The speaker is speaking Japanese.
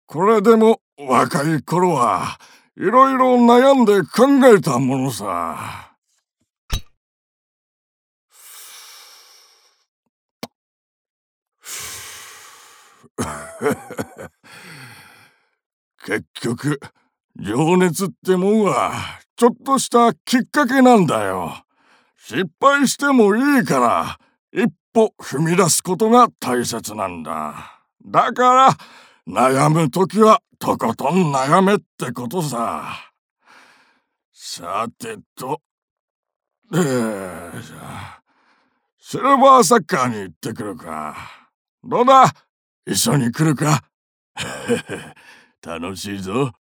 これでも若い頃はいろいろ悩んで考えたものさ。結局、情熱ってもんはちょっとしたきっかけなんだよ。失敗してもいいから一歩踏み出すことが大切なんだ。だから悩むときはとことん悩めってことさ。さてと、じゃあシルバーサッカーに行ってくるか。どうだ、一緒に来るか。楽しいぞ。